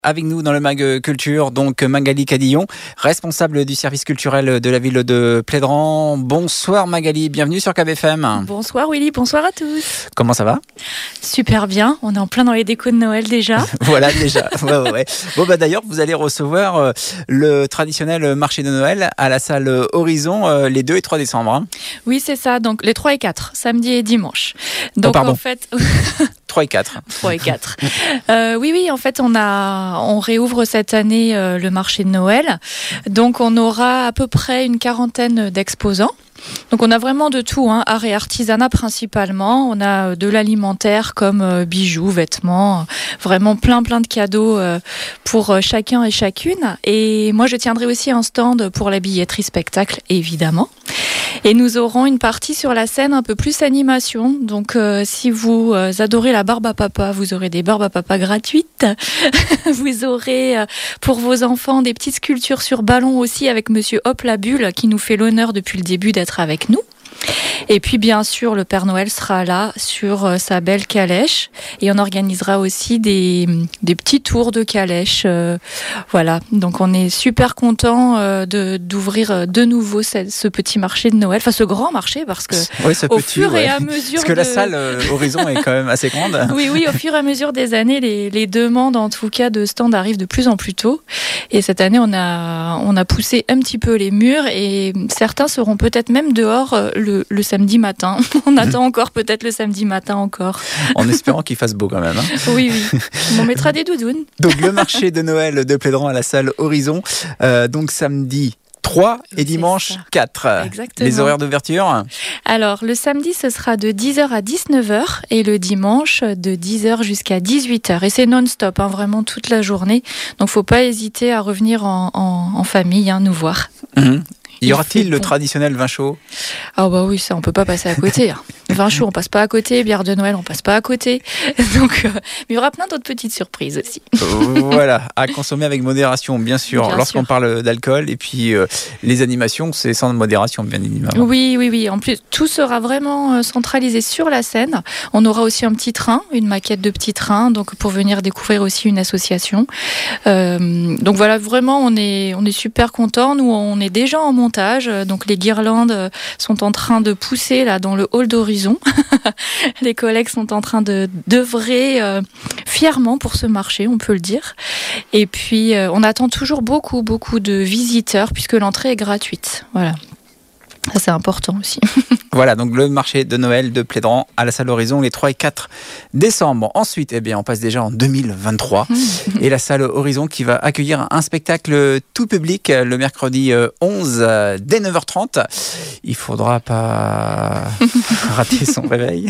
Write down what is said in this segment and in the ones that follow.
Avec nous dans le Mag Culture, donc Magali Cadillon, responsable du service culturel de la ville de Plédran. Bonsoir Magali, bienvenue sur KBFM. Bonsoir Willy, bonsoir à tous. Comment ça va ? Super bien, on est en plein dans les décos de Noël déjà. Voilà déjà. Ouais. Bon d'ailleurs, vous allez recevoir le traditionnel marché de Noël à la salle Horizon les 2 et 3 décembre. Hein. Oui, c'est ça, donc les 3 et 4, samedi et dimanche. Donc pardon. En fait 3 et 4. 3 et 4. Oui, en fait, on réouvre cette année le marché de Noël. Donc, on aura à peu près une quarantaine d'exposants. Donc, on a vraiment de tout, art et artisanat principalement. On a de l'alimentaire comme bijoux, vêtements, vraiment plein de cadeaux pour chacun et chacune. Et moi, je tiendrai aussi un stand pour la billetterie spectacle, évidemment. Et nous aurons une partie sur la scène un peu plus animation. Donc, si vous adorez la barbe à papa, vous aurez des barbes à papa gratuites. Vous aurez pour vos enfants des petites sculptures sur ballon aussi avec Monsieur Hop la Bulle qui nous fait l'honneur depuis le début d'être avec nous. Et puis bien sûr le Père Noël sera là sur sa belle calèche et on organisera aussi des petits tours de calèche. Voilà, donc on est super content d'ouvrir de nouveau ce petit marché de Noël, enfin ce grand marché parce que fur et à mesure parce que la salle Horizon est quand même assez grande. Oui, au fur et à mesure des années, les demandes en tout cas de stands arrivent de plus en plus tôt. Et cette année on a poussé un petit peu les murs et certains seront peut-être même dehors le samedi matin. On attend encore peut-être le samedi matin encore. En espérant qu'il fasse beau quand même. Hein. Oui. On mettra des doudounes. Donc le marché de Noël de Plédran à la salle Horizon. Donc samedi 3 et dimanche 4. Exactement. Les horaires d'ouverture ? Alors, le samedi, ce sera de 10h à 19h et le dimanche, de 10h jusqu'à 18h. Et c'est non-stop, vraiment toute la journée. Donc, faut pas hésiter à revenir en famille, nous voir. Y aura-t-il le traditionnel vin chaud ? Ah bah oui, ça on peut pas passer à côté. Vin chaud, on passe pas à côté. Bière de Noël, on passe pas à côté. Donc, mais il y aura plein d'autres petites surprises aussi. Voilà, à consommer avec modération, bien sûr. Lorsqu'on parle d'alcool et puis les animations, c'est sans modération, bien évidemment. Oui. En plus, tout sera vraiment centralisé sur la scène. On aura aussi un petit train, une maquette de petit train, donc pour venir découvrir aussi une association. Donc voilà, vraiment, on est super contents. Nous, on est déjà en montage. Donc les guirlandes sont en train de pousser là dans le hall d'Horizon. Les collègues sont en train d'œuvrer fièrement pour ce marché, on peut le dire. Et puis on attend toujours beaucoup de visiteurs puisque l'entrée est gratuite. Voilà. Ça, c'est important aussi. Voilà, donc le marché de Noël de Plédran à la salle Horizon les 3 et 4 décembre. Ensuite, on passe déjà en 2023 et la salle Horizon qui va accueillir un spectacle tout public le mercredi 11 dès 9h30. Il faudra pas rater son réveil.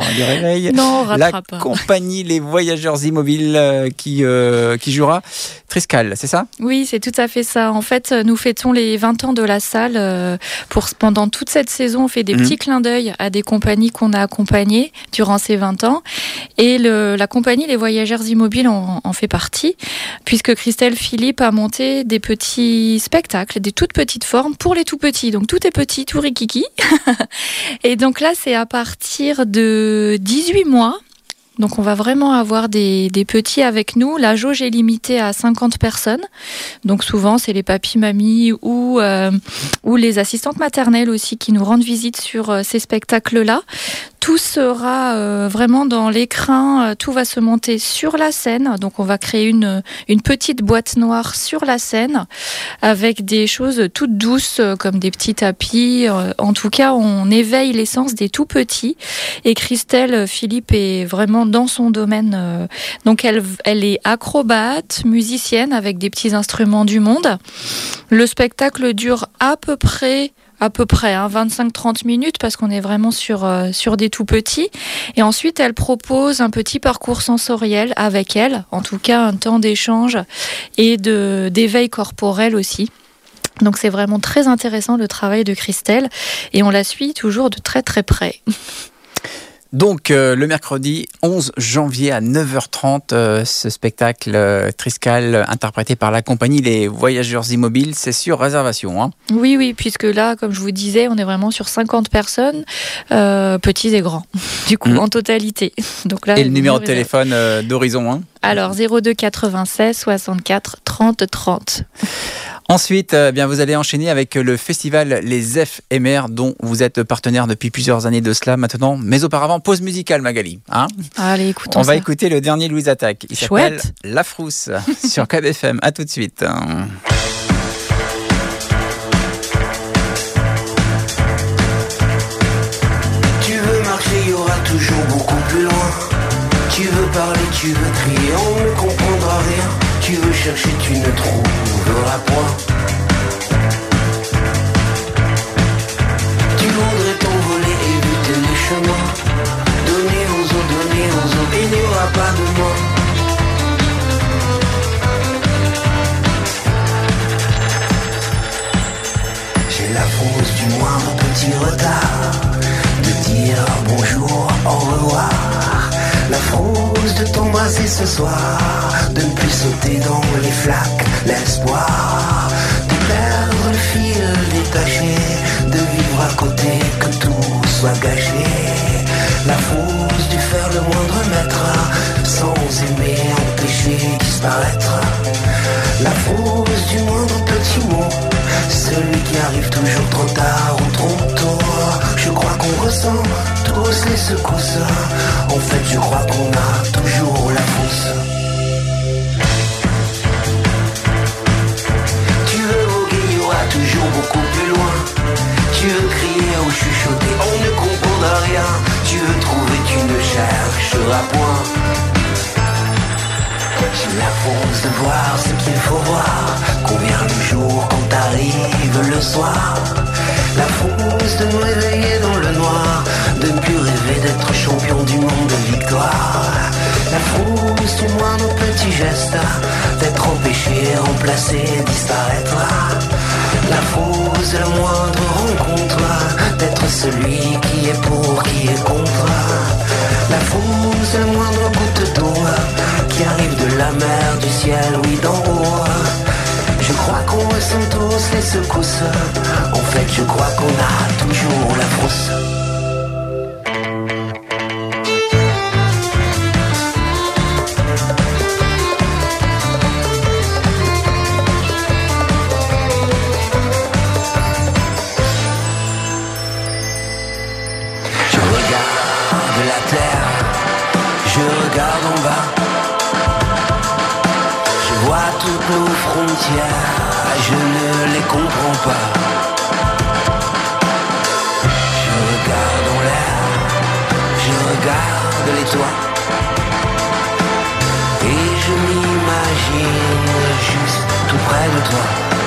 Non, on ratera pas. La compagnie Les Voyageurs Immobiles qui jouera Triscal, c'est ça ? Oui, c'est tout à fait ça. En fait, nous fêtons les 20 ans de la salle. Pendant toute cette saison, on fait des petits clins d'œil à des compagnies qu'on a accompagnées durant ces 20 ans. Et la compagnie Les Voyageurs Immobiles en fait partie, puisque Christelle Philippe a monté des petits spectacles, des toutes petites formes pour les tout petits. Donc tout est petit, tout rikiki. Et donc là, c'est à partir de 18 mois. Donc on va vraiment avoir des petits avec nous. La jauge est limitée à 50 personnes. Donc souvent c'est les papis, mamies ou les assistantes maternelles aussi qui nous rendent visite sur ces spectacles-là. Tout sera vraiment dans l'écrin, tout va se monter sur la scène. Donc on va créer une petite boîte noire sur la scène avec des choses toutes douces comme des petits tapis. En tout cas, on éveille l'essence des tout petits. Et Christelle Philippe est vraiment dans son domaine. Donc elle est acrobate, musicienne avec des petits instruments du monde. Le spectacle dure à peu près 25-30 minutes parce qu'on est vraiment sur des tout petits. Et ensuite, elle propose un petit parcours sensoriel avec elle, en tout cas un temps d'échange et d'éveil corporel aussi. Donc c'est vraiment très intéressant le travail de Christelle et on la suit toujours de très très près. Donc, le mercredi 11 janvier à 9h30, ce spectacle Triscal interprété par la compagnie Les Voyageurs Immobiles, c'est sur réservation. Hein. Oui, puisque là, comme je vous disais, on est vraiment sur 50 personnes, petits et grands, du coup, en totalité. Donc là, et le numéro de téléphone d'Horizon hein. Alors, 02 96 64 30 30. Ensuite, bien, vous allez enchaîner avec le festival Les Éphémères, dont vous êtes partenaire depuis plusieurs années de cela maintenant. Mais auparavant, pause musicale, Magali. Hein, allez, écoutons On va écouter le dernier Louise Attaque. Il s'appelle La Frousse sur KBFM. À tout de suite. Tu veux marcher, il y aura toujours beaucoup plus loin. Tu veux parler, tu veux crier, on ne comprendra rien. Tu veux chercher, tu ne trouveras point. Tu voudrais t'envoler, éviter les chemins. Donner aux autres, il n'y aura pas de moi. J'ai la fausse du moindre petit retard, de dire bonjour, au revoir. La fausse de t'embrasser ce soir, de ne plus sauter dans les flaques, l'espoir de perdre le fil détaché, de vivre à côté, que tout soit gâché. La fausse du faire le moindre mètre, sans aimer, empêcher disparaître. La fausse du moindre petit mot, celui qui arrive toujours trop tard ou trop tôt. Je crois qu'on ressent tous les secousses. En fait, je crois qu'on a toujours la fausse. Tu veux voguer, il y aura toujours beaucoup plus loin. Tu veux crier ou chuchoter, on ne comprendra rien. Tu veux trouver, tu ne chercheras point. J'ai la force de voir ce qu'il faut voir, qu'on vient le jour quand arrive le soir. La force de me réveiller dans le noir, de ne plus rêver d'être champion du monde de victoire. La force du moindre petit geste, d'être empêché, remplacé, disparaître. La force de la moindre rencontre, d'être celui qui est pour, qui est contre. La force de la moindre goutte d'eau, qui arrive de la mer, du ciel, oui d'en haut. Je crois qu'on ressent tous les secousses. En fait, je crois qu'on a toujours la frousse. Je regarde la terre, je regarde en bas. Je vois toutes nos frontières, je ne les comprends pas. Je regarde en l'air, je regarde les toits, et je m'imagine juste tout près de toi.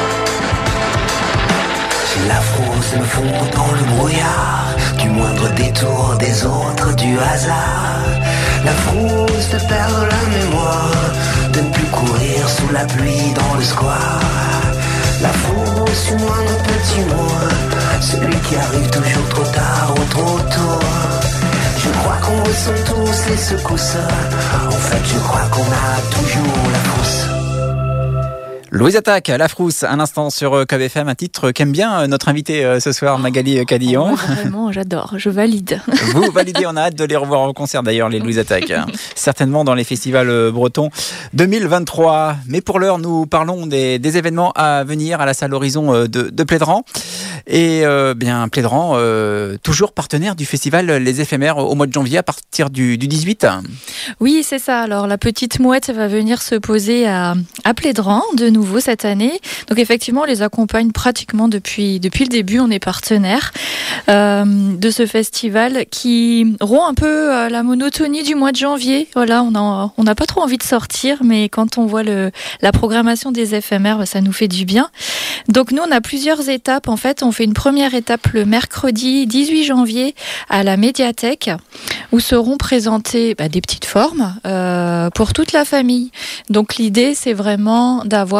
J'ai la frousse de me fondre dans le brouillard, du moindre détour des autres, du hasard. La frousse de perdre la mémoire, de ne plus courir sous la pluie dans le square. La frousse du moindre petit mot, celui qui arrive toujours trop tard ou trop tôt. Je crois qu'on ressent tous les secousses. En fait, je crois qu'on a toujours la frousse. Louise Attaque, La Frousse, un instant sur KBFM, un titre qu'aime bien notre invité ce soir, Magali Cadillon. Oh, vraiment, j'adore, je valide. Vous validez, on a hâte de les revoir en concert d'ailleurs, les Louise Attaque. Certainement dans les festivals bretons 2023. Mais pour l'heure, nous parlons des événements à venir à la salle Horizon de Plédran. Et bien Plédran, toujours partenaire du festival Les Éphémères au mois de janvier à partir du 18. Oui, c'est ça. Alors la petite mouette va venir se poser à Plédran de nouveau cette année. Donc effectivement, on les accompagne pratiquement depuis le début. On est partenaire de ce festival qui rompt un peu la monotonie du mois de janvier. Voilà, on n'a pas trop envie de sortir, mais quand on voit la programmation des éphémères, ça nous fait du bien. Donc nous, on a plusieurs étapes. En fait, on fait une première étape le mercredi 18 janvier à la médiathèque, où seront présentées des petites formes pour toute la famille. Donc l'idée, c'est vraiment d'avoir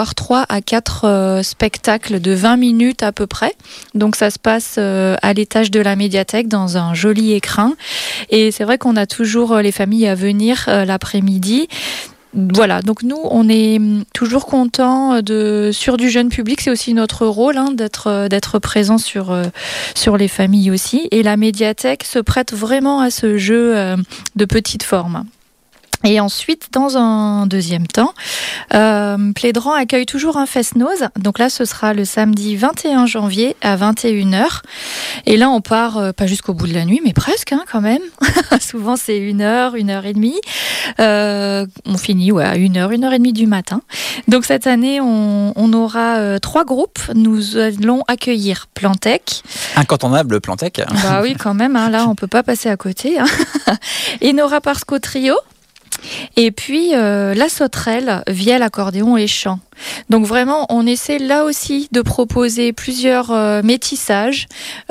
avoir 3 à 4 spectacles de 20 minutes à peu près. Donc ça se passe à l'étage de la médiathèque dans un joli écrin. Et c'est vrai qu'on a toujours les familles à venir l'après-midi. Voilà, donc nous, on est toujours contents sur du jeune public. C'est aussi notre rôle d'être présent sur les familles aussi. Et la médiathèque se prête vraiment à ce jeu de petite forme. Et ensuite, dans un deuxième temps, Plédran accueille toujours un Fest-Noz. Donc là, ce sera le samedi 21 janvier à 21h. Et là, on part pas jusqu'au bout de la nuit, mais presque quand même. Souvent, c'est 1h, 1h30. On finit à 1h, 1h30 du matin. Donc cette année, on aura 3 groupes. Nous allons accueillir Plantec. Incontournable Plantec. Bah oui, quand même. Là, on peut pas passer à côté. Et Nora Parsco Trio. Et puis la sauterelle, vielle, accordéon et chant. Donc vraiment, on essaie là aussi de proposer plusieurs métissages,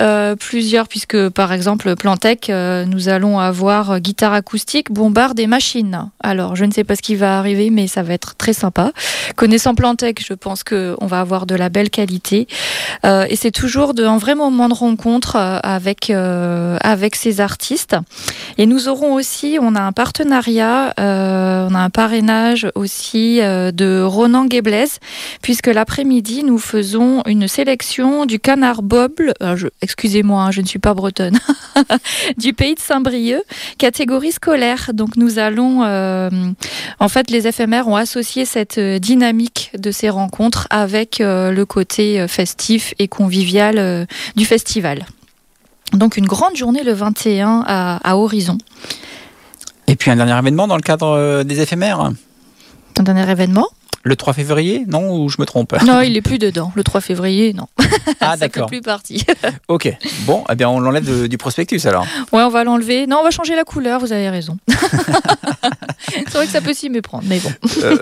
puisque par exemple Plantec, nous allons avoir guitare acoustique, bombarde et machine. Alors je ne sais pas ce qui va arriver, mais ça va être très sympa. Connaissant Plantec, je pense qu'on va avoir de la belle qualité. Et c'est toujours un vrai moment de rencontre avec ces artistes. Et nous aurons aussi, on a un partenariat, on a un parrainage aussi de Ronan Guéblet, puisque l'après-midi, nous faisons une sélection du canard bob, excusez-moi, je ne suis pas bretonne, du pays de Saint-Brieuc, catégorie scolaire. Donc nous allons, en fait, les éphémères ont associé cette dynamique de ces rencontres avec le côté festif et convivial du festival. Donc une grande journée le 21 à Horizon. Et puis un dernier événement dans le cadre des éphémères. Un dernier événement ? Le 3 février, non, ou je me trompe? Non, il n'est plus dedans. Le 3 février, non. Ah, d'accord. Ça fait plus partie. Ok. Bon, eh bien, on l'enlève du prospectus, alors. Ouais, on va l'enlever. Non, on va changer la couleur, vous avez raison. C'est vrai que ça peut s'y méprendre, mais bon.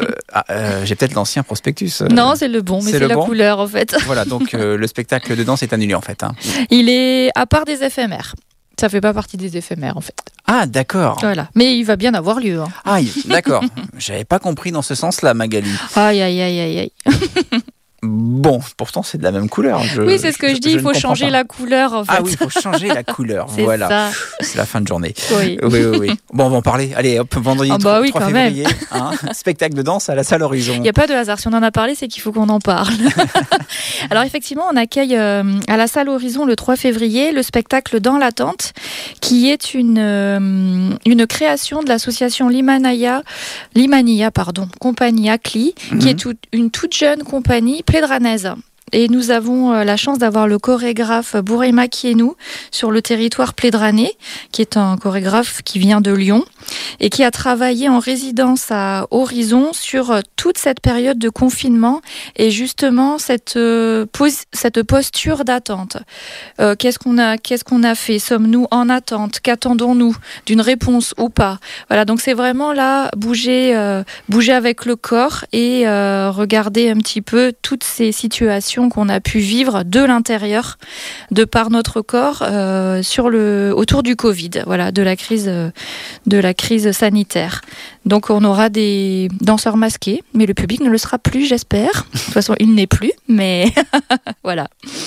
J'ai peut-être l'ancien prospectus. Non, c'est le bon, mais c'est la couleur, en fait. Voilà, donc le spectacle de danse est annulé, en fait. Il est à part des éphémères. Ça fait pas partie des éphémères, en fait. Ah, d'accord. Voilà. Mais il va bien avoir lieu. Ah, d'accord. J'avais pas compris dans ce sens-là, Magali. Aïe, aïe, aïe, aïe, aïe. Bon, pourtant c'est de la même couleur. Oui, c'est ce que je dis, il faut changer la couleur en fait. Ah oui, il faut changer la couleur. Voilà. Ça. C'est la fin de journée. Oui. Oui. Bon, on va en parler. Allez, hop, vendredi 3 février, spectacle de danse à la salle Horizon. Il n'y a pas de hasard. Si on en a parlé, c'est qu'il faut qu'on en parle. Alors effectivement, on accueille à la salle Horizon le 3 février le spectacle Dans l'attente, qui est une création de l'association Limania, compagnie ACLI, qui est une toute jeune compagnie plédranaise. Et nous avons la chance d'avoir le chorégraphe Bourema Kienou sur le territoire plédranais, qui est un chorégraphe qui vient de Lyon et qui a travaillé en résidence à Horizon sur toute cette période de confinement et justement cette posture d'attente. Qu'est-ce qu'on a fait? Sommes-nous en attente? Qu'attendons-nous? D'une réponse ou pas? Voilà, donc c'est vraiment là bouger avec le corps et regarder un petit peu toutes ces situations qu'on a pu vivre de l'intérieur, de par notre corps, autour du Covid, voilà, de la crise sanitaire. Donc on aura des danseurs masqués, mais le public ne le sera plus, j'espère. De toute façon, il n'est plus, mais voilà.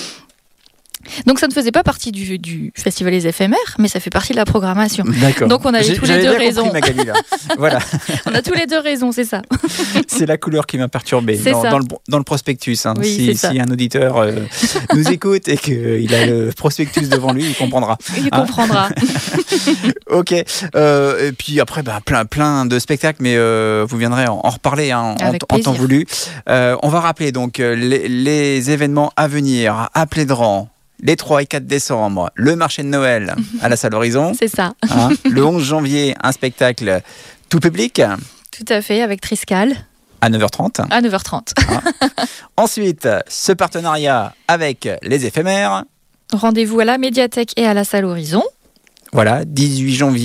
Donc ça ne faisait pas partie du Festival des éphémères, mais ça fait partie de la programmation. D'accord. Donc on avait tous les deux raison. Compris, Magali, là. Voilà. On a tous les deux raison, c'est ça. C'est la couleur qui m'a perturbé dans le prospectus. Oui, si un auditeur nous écoute et qu'il a le prospectus devant lui, il comprendra. Il comprendra. Ok. Et puis après, plein de spectacles, mais vous viendrez en reparler en temps voulu. On va rappeler donc les événements à venir à Plédran. Les 3 et 4 décembre, le marché de Noël à la salle Horizon. C'est ça. Le 11 janvier, un spectacle tout public. Tout à fait, avec Triscal. À 9h30. À 9h30. Ensuite, ce partenariat avec les éphémères. Rendez-vous à la médiathèque et à la salle Horizon. Voilà, 18 janvier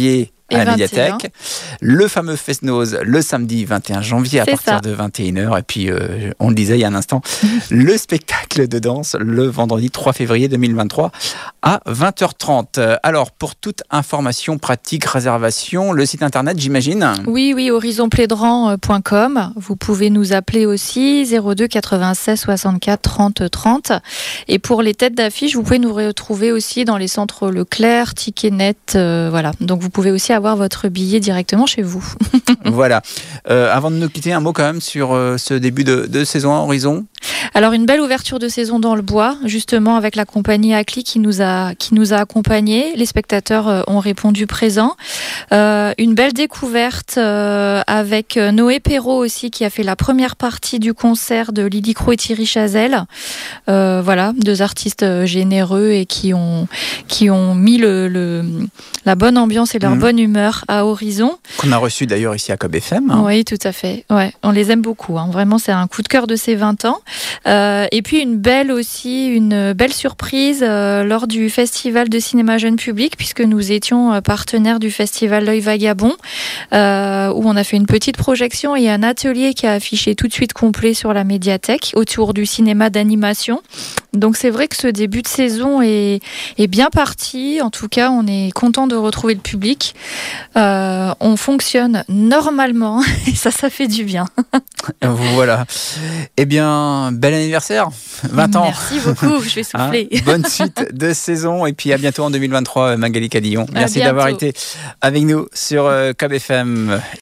et à la 21. médiathèque. Le fameux Fest-Noz le samedi 21 janvier à partir de 21h. Et puis, on le disait il y a un instant, le spectacle de danse le vendredi 3 février 2023 à 20h30. Alors, pour toute information pratique, réservation, le site internet, j'imagine ? Oui, horizonplédran.com. Vous pouvez nous appeler aussi 02 96 64 30 30. Et pour les têtes d'affiche, vous pouvez nous retrouver aussi dans les centres Leclerc, Ticketnet. Voilà. Donc, vous pouvez aussi avoir votre billet directement chez vous. Voilà. Avant de nous quitter, un mot quand même sur ce début de saison à Horizon. Alors, une belle ouverture de saison dans le bois, justement avec la compagnie Acli qui nous a accompagnés. Les spectateurs ont répondu présent. Une belle découverte avec Noé Perrault aussi qui a fait la première partie du concert de Lily Croix et Thierry Chazelle. Voilà, deux artistes généreux et qui ont mis la bonne ambiance et leur bonne humeur à Horizon. Qu'on a reçu d'ailleurs ici à Cob FM. Oui, tout à fait. Ouais, on les aime beaucoup. Vraiment, c'est un coup de cœur de ces 20 ans. Et puis une belle surprise lors du Festival de cinéma jeune public, puisque nous étions partenaires du Festival L'Œil Vagabond, où on a fait une petite projection et un atelier qui a affiché tout de suite complet sur la médiathèque autour du cinéma d'animation. Donc c'est vrai que ce début de saison est bien parti. En tout cas, on est content de retrouver le public. On fonctionne normalement et ça fait du bien. Voilà. Eh bien, bel anniversaire, 20 ans. Merci beaucoup, je vais souffler. Bonne suite de saison et puis à bientôt en 2023, Magali Cadillon. Merci d'avoir été avec nous sur Cob FM.